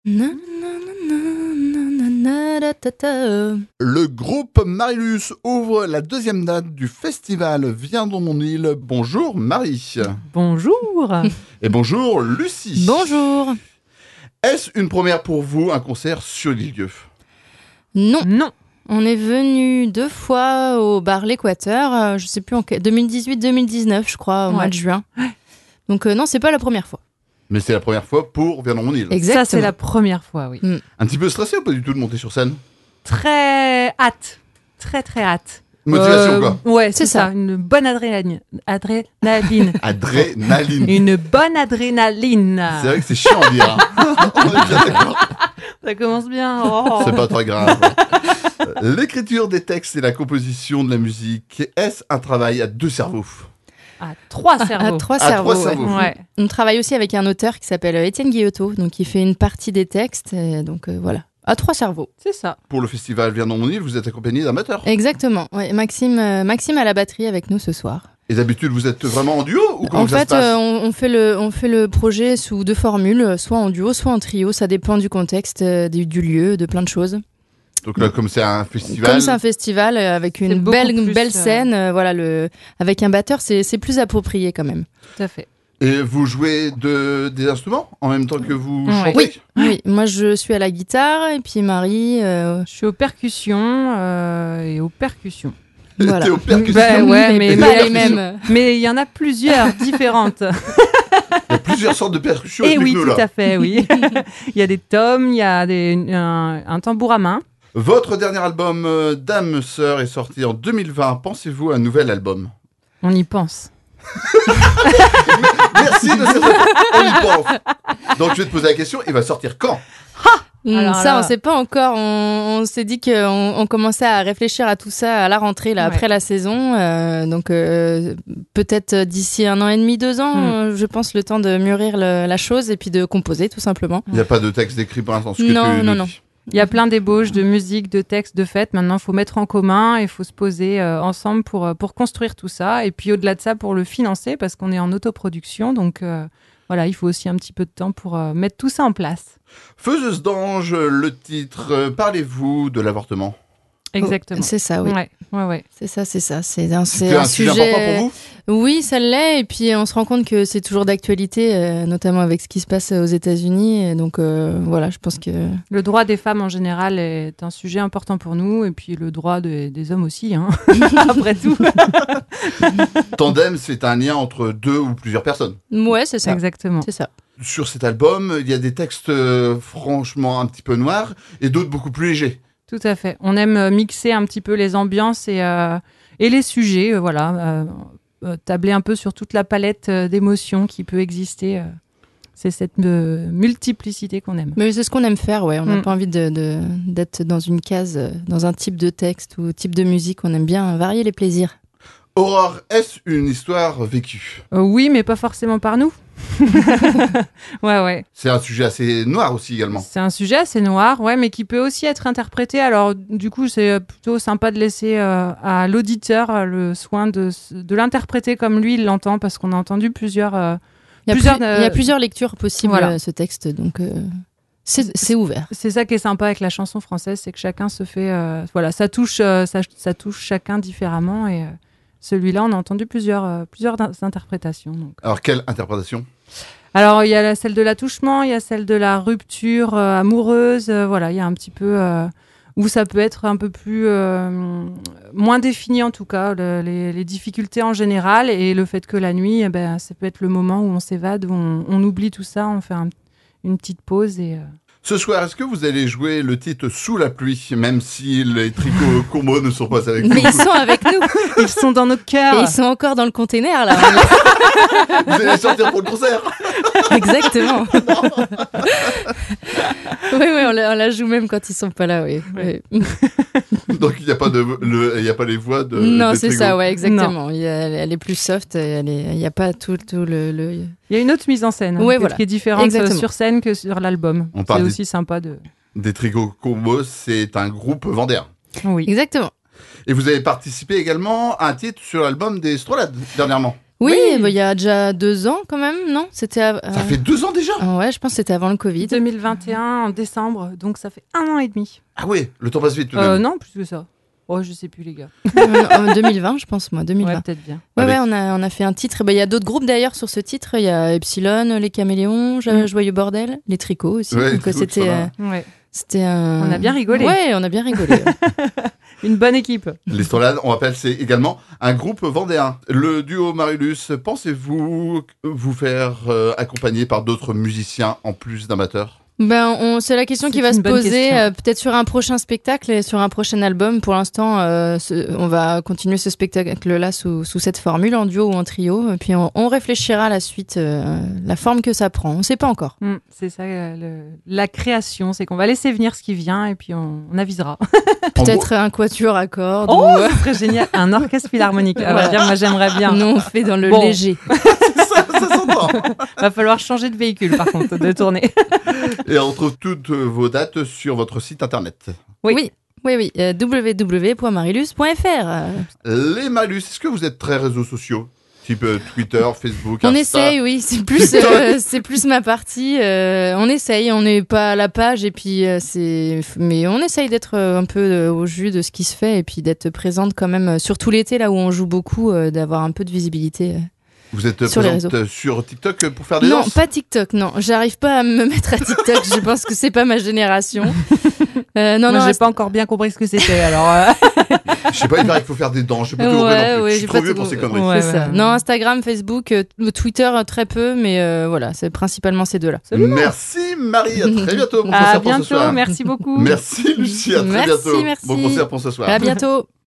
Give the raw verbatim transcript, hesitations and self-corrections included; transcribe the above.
Le groupe Marilus ouvre la deuxième date du festival Viens dans mon île. Bonjour Marie. Bonjour. Et bonjour Lucie. Bonjour. Est-ce une première pour vous, un concert sur l'île-dieu ? Non. Non. On est venu deux fois au bar L'Équateur, euh, je sais plus en deux mille dix-huit deux mille dix-neuf, je crois, au ouais. mois de juin. Donc euh, non, c'est pas la première fois. Mais c'est la première fois pour Viens dans mon île. Exactement. Ça, c'est la première fois, oui. Mm. Un petit peu stressé ou pas du tout de monter sur scène ? Très hâte. Très, très hâte. Motivation Euh, quoi ? Ouais, c'est, C'est ça. ça. Une bonne adrénaline. Adrénaline. Adrénaline. Une bonne adrénaline. C'est vrai que c'est chiant à dire. Hein. On est bien d'accord. Ça commence bien. Oh. C'est pas très grave. L'écriture des textes et la composition de la musique, est-ce un travail à deux cerveaux ? À trois cerveaux. À trois À cerveaux. trois ouais. cerveaux. Ouais. On travaille aussi avec un auteur qui s'appelle euh, Étienne Guillotot, donc qui fait une partie des textes. Et donc euh, voilà, à trois cerveaux. C'est ça. Pour le festival Viens dans mon île, vous êtes accompagné d'amateurs. Exactement. Ouais, Maxime, euh, Maxime à la batterie avec nous ce soir. Et d'habitude, vous êtes vraiment en duo ou comment En ça fait, se passe ? euh, on, on fait le, on fait le projet sous deux formules, soit en duo, soit en trio. Ça dépend du contexte, euh, du, du lieu, de plein de choses. Donc là, comme c'est un festival, Comme c'est un festival euh, avec C'est une beaucoup belle, plus, belle euh, scène, euh, voilà, le, avec un batteur, c'est, c'est plus approprié quand même. Tout à fait. et vous jouez de, des instruments en même temps que vous Ouais. chantez ? Oui. Oui, moi je suis à la guitare et puis Marie, euh, Je suis aux percussions euh, et aux percussions. voilà. T'es aux percussions. Bah ouais, mais pas mais- les mêmes. Mais il y en a plusieurs différentes. Il y a plusieurs sortes de percussions. Et oui, explique-nous, tout là. à fait, oui. Il y a des tomes, il y a des, un, un tambour à main. Votre dernier album, euh, Dame Sœur, est sorti en deux mille vingt. Pensez-vous à un nouvel album ? On y pense. Merci de cette réponse. On y pense. Donc je vais te poser la question, il va sortir quand ? Hmm, Alors ça, là- on sait pas encore. On, on s'est dit qu'on on commençait à réfléchir à tout ça à la rentrée, là, Ouais. après la saison. Euh, donc euh, peut-être d'ici un an et demi, deux ans, Hmm. euh, je pense, le temps de mûrir le- la chose et puis de composer, tout simplement. Il n'y a pas de texte écrit pour l'instant. ce que Non, tu non, nous non. dis. Il y a plein d'ébauches, de musique, de textes, de fêtes. Maintenant, il faut mettre en commun, il faut se poser euh, ensemble pour, euh, pour construire tout ça. Et puis au-delà de ça, pour le financer, parce qu'on est en autoproduction. Donc euh, voilà, il faut aussi un petit peu de temps pour euh, mettre tout ça en place. Faiseuse d'ange, le titre, euh, parlez-vous de l'avortement ? Exactement. C'est ça, oui. Ouais, ouais, ouais. C'est ça, c'est ça. C'est un, c'est C'était un un sujet sujet. important pour vous ? Oui, ça l'est. Et puis, on se rend compte que c'est toujours d'actualité, euh, notamment avec ce qui se passe aux États-Unis. Et donc, euh, voilà, je pense que. Le droit des femmes en général est un sujet important pour nous. Et puis le droit de- des hommes aussi, hein. Après tout. Tandem, c'est un lien entre deux ou plusieurs personnes. Ouais, c'est ça. Exactement. C'est ça. Sur cet album, il y a des textes euh, franchement un petit peu noirs et d'autres beaucoup plus légers. Tout à fait. On aime euh, mixer un petit peu les ambiances et, euh, et les sujets, euh, voilà. Euh, euh, tabler un peu sur toute la palette euh, d'émotions qui peut exister. euh. C'est cette euh, multiplicité qu'on aime. Mais c'est ce qu'on aime faire, ouais. On n'a Mm. pas envie de, de- d'être dans une case, euh, dans un type de texte ou type de musique. On aime bien varier les plaisirs. Aurore, est-ce une histoire vécue ? Euh, oui, mais pas forcément par nous. ouais, ouais. C'est un sujet assez noir aussi également. C'est un sujet assez noir, ouais, mais qui peut aussi être interprété. Alors, du coup, c'est plutôt sympa de laisser euh, à l'auditeur euh, le soin de, s- de l'interpréter comme lui il l'entend, parce qu'on a entendu plusieurs. euh, Il y a, Plusieurs, plus- euh, il y a plusieurs lectures possibles voilà. à ce texte, donc euh, c'est, c'est ouvert. C'est ça qui est sympa avec la chanson française, c'est que chacun se fait, euh, voilà, ça touche, euh, ça, ça touche chacun différemment. Et euh, celui-là, on a entendu plusieurs, euh, plusieurs in- interprétations. Donc. Alors, quelle interprétation ? Alors, il y a la, celle de l'attouchement, il y a celle de la rupture euh, amoureuse. euh, voilà, il y a un petit peu euh, où ça peut être un peu plus euh, moins défini en tout cas, le- les, les difficultés en général et le fait que la nuit, eh ben, ça peut être le moment où on s'évade, où on, on oublie tout ça, on fait un- une petite pause et. euh, Ce soir, est-ce que vous allez jouer le titre Sous la pluie, même si les tricots combos ne sont pas avec vous ? Mais ils sont avec nous Ils sont dans nos et cœurs. ils sont encore dans le container là. Vous allez sortir pour le concert ? Exactement. oui, oui, on la, on la joue même quand ils sont pas là, oui. Ouais. Oui. Donc il n'y a pas de, le- il y a pas les voix de. non, des c'est tricots. ça, ouais, exactement. Il y a- elle, elle est plus soft, elle est- il n'y a pas tout, tout le, le- Il y a une autre mise en scène hein, Ouais, qui, voilà. qui est différente Exactement. euh, sur scène que sur l'album. On C'est parle aussi sympa de. Des tricots combos, c'est un groupe vendéen. Oui. Exactement. Et vous avez participé également à un titre sur l'album des Strolades dernièrement. Oui, Oui. bah, il y a déjà deux ans quand même, non? C'était av- Ça euh, fait deux ans déjà. ah ouais, je pense que c'était avant le Covid. deux mille vingt et un en décembre, donc ça fait un an et demi. Ah oui, le temps passe vite tout de Euh, même. non, plus que ça. Oh, je sais plus les gars. Euh, en deux mille vingt, je pense, moi, deux mille vingt. Ouais, peut-être bien. Ouais, Avec- ouais, on a, on a fait un titre. Bah, il y a d'autres groupes d'ailleurs sur ce titre. Il y a Epsilon, Les Caméléons, Jo- Mm. Joyeux Bordel, Les Tricots aussi. Ouais, Donc, Les Tricots, c'était, ça va. euh, Ouais. c'était un... On a bien rigolé. Ouais, on a bien rigolé. Une bonne équipe. L'Estrolade, on rappelle, c'est également un groupe vendéen. Le duo Marilus, pensez-vous vous faire euh, accompagner par d'autres musiciens en plus d'amateurs? Ben, on, c'est la question C'est qui va une se bonne poser question. euh, peut-être sur un prochain spectacle et sur un prochain album. Pour l'instant, euh, ce- on va continuer ce spectacle-là sous, sous cette formule, en duo ou en trio. Et puis on, on réfléchira à la suite, euh, la forme que ça prend. On ne sait pas encore. Mm, c'est ça, euh, le- la création, c'est qu'on va laisser venir ce qui vient et puis on, on avisera. En Peut-être un quatuor à cordes. Oh, ou, euh, ce serait génial. Un orchestre philharmonique. Ah, Voilà. bah, bien, moi, j'aimerais bien. nous, on fait dans le Bon. léger. ça, ça s'entend. Va falloir changer de véhicule, par contre, de tournée. Et on retrouve toutes vos dates sur votre site internet. Oui. Oui, oui, oui. euh, w w w point marilus point f r. euh, Les Malus, est-ce que vous êtes très réseaux sociaux? Type euh, Twitter, Facebook, On Insta. essaye, oui, c'est plus, euh, c'est plus ma partie. euh, on essaye, on n'est pas à la page et puis euh, c'est, mais on essaye d'être euh, un peu euh, au jus de ce qui se fait et puis d'être présente quand même, euh, surtout l'été là où on joue beaucoup, euh, d'avoir un peu de visibilité. euh. Vous êtes Sur les présente réseaux. euh, sur TikTok pour faire des Non, danses? pas TikTok, non, j'arrive pas à me mettre à TikTok. Je pense que c'est pas ma génération. Euh, non, Moi, non, j'ai pas encore bien compris ce que c'était, alors. euh, Je sais pas, il paraît qu'il faut faire des danses. Je sais pas tout Ouais, compris non plus. ouais, Je j'ai suis pas trop vieux tout- pour ces conneries. Ouais. c'est ça. Non, Instagram, Facebook, euh, Twitter euh, très peu, mais euh, voilà, c'est principalement ces deux-là. Merci Marie, à très bientôt. Bon À concert pour ce bientôt, soir. merci beaucoup. Merci Lucie, à très Merci, bientôt. merci. Bon concert pour ce soir. À bientôt.